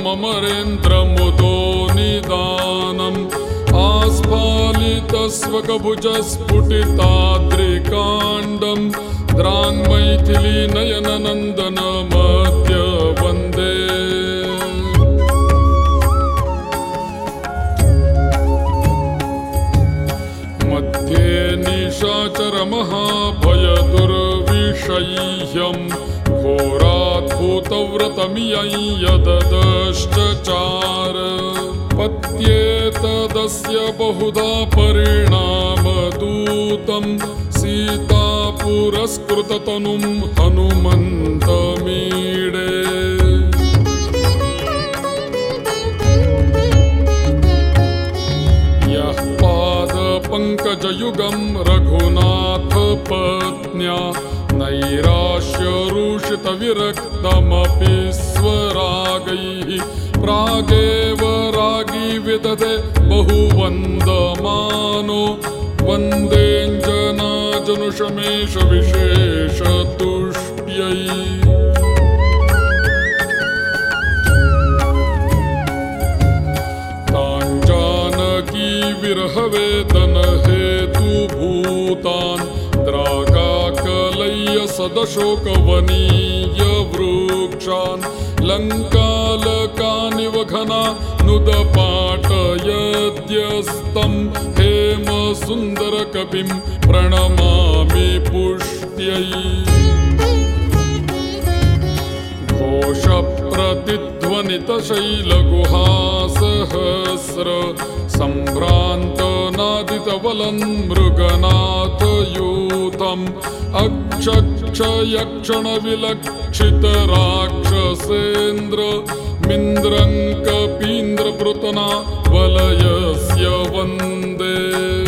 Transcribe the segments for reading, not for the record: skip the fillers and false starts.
तममरेन्द्रमुदो निदानम् आस्फालितस्वकभुजस्फुटिताद्रिकाण्डम् द्राङ्मैथिली नयननन्दनमद्य वन्दे मध्ये निशाचरमहाभयदुर्विषह्यम् घोराद्भूतव्रतमियं यददश्चचार पत्येतदस्य बहुधा परिणामदूतं सीतापुरस्कृततनुं हनुमन्तमीडे यः पादपङ्कजयुगं रघुनाथपत्न्या नैराश्यरूषितविरक्तमपि स्वरागैः प्रागेव रागी विदधे बहुवन्दमानो वन्देऽञ्जनाजनुषमेष विशेषतुष्ट्यै ताञ्जानकी विरहवेदनहेतुभूतान् द्रागाकलय्य सदशोकवनीय वृक्षान् लङ्कालकानिव घना नुदपाटयद्यस्तं हेमसुन्दरकविं प्रणमामि पुष्ट्यै घोषप्रतिध्वनितशैलगुहासहस्र सम्भ्रान्तनादितवलं मृगनाथयूथम् अक्षक्षयक्षणविलक्षितराक्षसेन्द्र मिन्द्रङ्कपीन्द्रपृतना वलयस्य वन्दे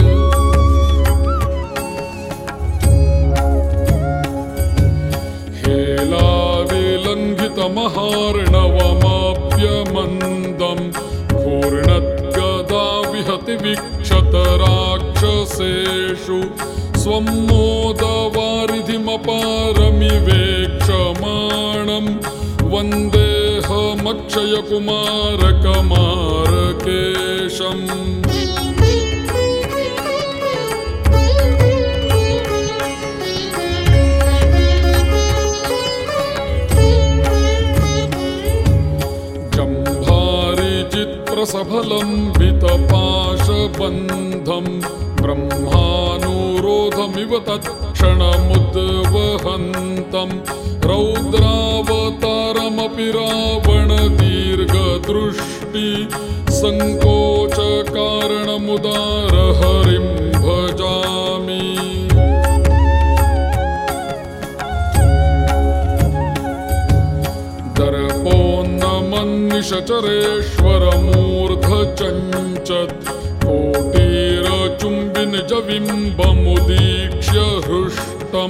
हेलाविलङ्घितमहार्णवमप्यमन्दं घूर्णद्गदा विहति वीक्षतराक्षसेषु स्वं मोदवारिधिमपारमिवेक्षमाणं वन्देऽहमक्षयकुमारकमारकेशम् जम्भारिचित्रसफलम्बितपाशबन्धं ब्रह्मानुरोधमिव तत्क्षणमुद्वहन्तं रौद्रावतारमपि रावणदीर्घदृष्टि सङ्कोचकारणमुदारहरिं भजामि दर्पोन्नमन्निशचरेश्वरमूर्धचञ्चत् कोटिरचुम्बिनिजबिम्बमुदीक्ष्य हृष्टं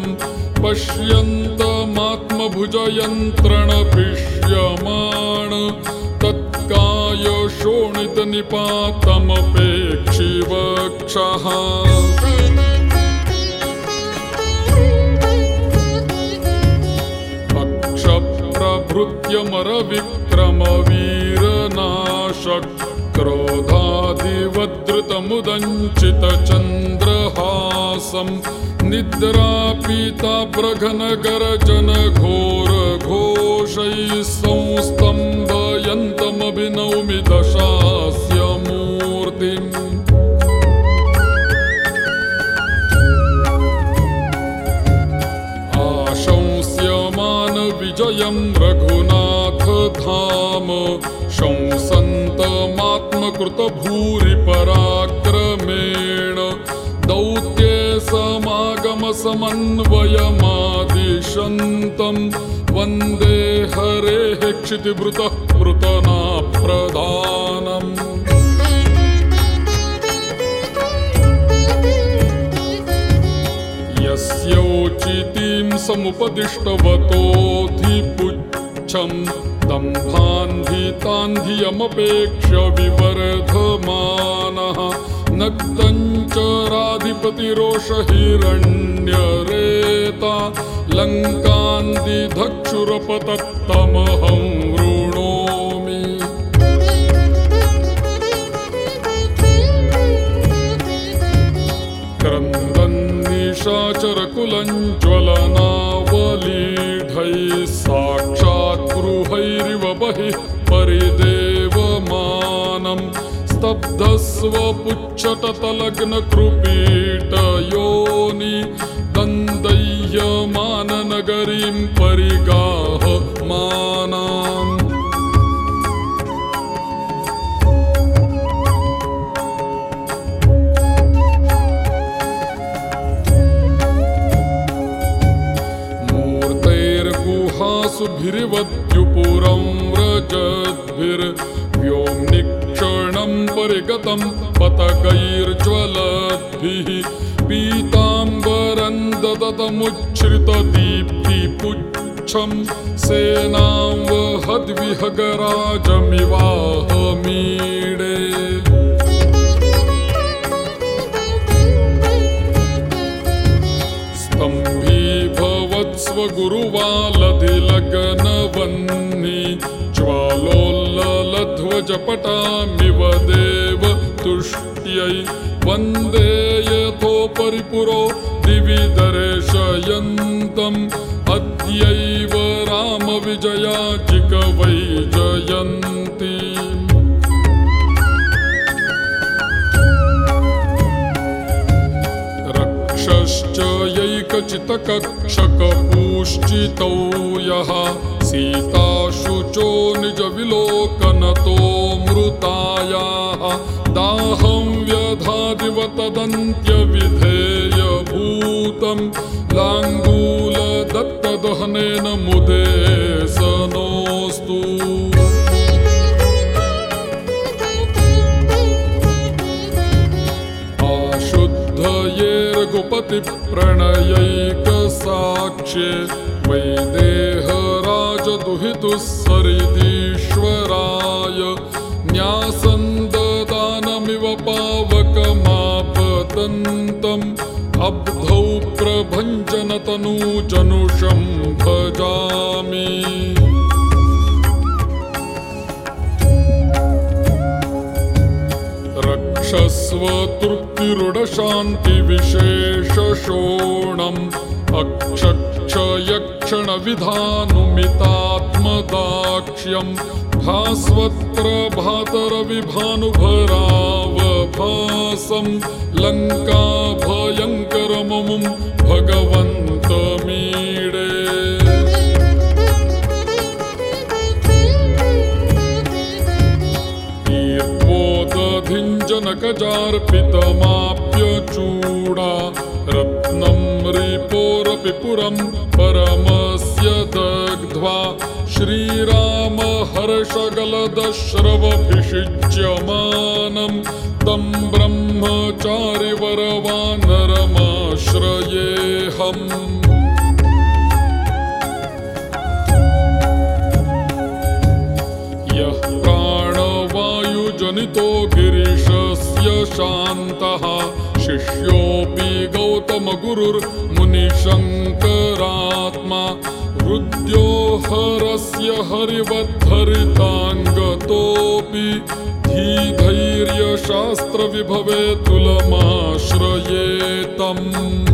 पश्यन्तमात्मभुजयन्त्रणपिष्यमाण तत्कायशोणितनिपातमपेक्षिवक्षः प्रभृत्यमरविक्रमवीरनाशक् क्रोधादिवद्रुतमुदञ्चितचन्द्रहासं निद्रापीताप्रघनगर्जनघोरघोषैः संस्तम्भयन्तमभिनौमि दशास्य मूर्तिम् विजयं रघुनाथधाम शंसन्तमात्मकृतभूरिपराक्रमेण दौत्ये समागमसमन्वयमादिशन्तं वन्दे हरेः क्षितिभृतः पृतना प्रधानम् यस्योचितिं समुपदिष्टवतोऽधिपुच्छं दम्भान्धितान्धियमपेक्ष्य विवर्धमानः नक्तञ्चराधिपतिरोषहिरण्यरेता लङ्कान्दिधक्षुरपतत्तमहं वृणोमि निशाचरकुलं ज्वलनावलीढैः साक्षात् गृहैरिव बहिः परिदेवमानं स्तब्धस्वपुच्छटतलग्नकृपीटयोनि दन्दय्यमाननगरीं परिगाहमानाम् सुभिरिवद्युपुरं व्रजद्भिर्व्योम्निक्षणं परिगतं पतकैर्ज्वलद्भिः पीताम्बरं ददतमुच्छ्रितदीप्तिपुच्छं सेनां वहद्विहगराजमिवाहमीडे स्वगुरुवालधिलग्नवह्नि ज्वालोल्ललध्वजपटामिव देव तुष्ट्यै वन्दे यथोपरिपुरो दिवि दर्शयन्तम् अद्यैव रामविजयाजिकवैजयन्ती रक्षश्च यैकचितकक्षकपूश्चितौ यः सीताशुचो निजविलोकनतो मृतायाः दाहं व्यधादिव तदन्त्यविधेयभूतं लाङ्गूलदत्तदहनेन मुदे सनोऽस्तु रघुपतिप्रणयैकसाक्ष्ये वैदेहराजदुहितुः सरिदीश्वराय न्यासं ददानमिव पावकमापतन्तम् अब्धौ प्रभञ्जनतनूजनुषं भजामि रक्षस्वतृप्तिरुडशान्तिविशेषशोणम् अक्षक्षयक्षणविधानुमितात्मदाक्ष्यं भास्वत्रभातरविभानुभरावभासं लङ्काभयङ्करममुं भगवन्तमीडे जनकजार्पितमाप्यचूडा रत्नं रिपोरपि पुरं परमस्य दग्ध्वा श्रीराम हर्षगलदश्रवभिषिच्यमानं तं ब्रह्मचारिवरवानरमाश्रयेऽहम् यः प्राणवायुजनितो गिरिशस्य शान्तः शिष्योऽपि गौतमगुरुर्मुनिशङ्करात्मा हृद्योहरस्य हरिवद्धरिताङ्गतोऽपि धीधैर्यशास्त्रविभवे तुलमाश्रयेतम्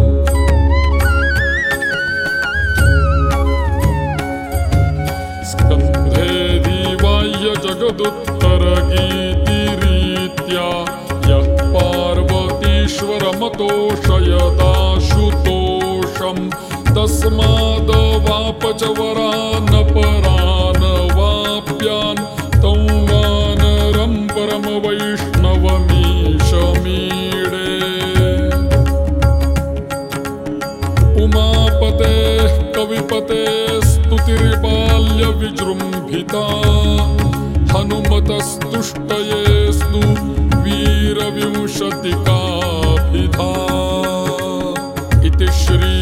जगदुत्तरगीतिरीत्या यः पार्वतीश्वरमतोषयदाशुतोषं तस्मादवापचवरानपरानवाप्यान् तं वानरं परमवैष्णवमीशमीडे उमापतेः कविपतेः स्तुतिर्बाल्यविजृम्भिता हनुमतस्तुष्टयेस्तु वीरविंशतिकाभिधा इति श्री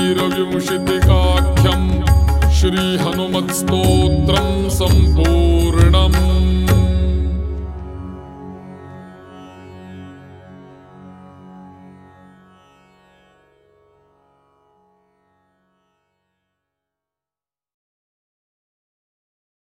वीरविंशतिकाख्यं श्री हनुमत्स्तोत्रं सम्पूर्णम्।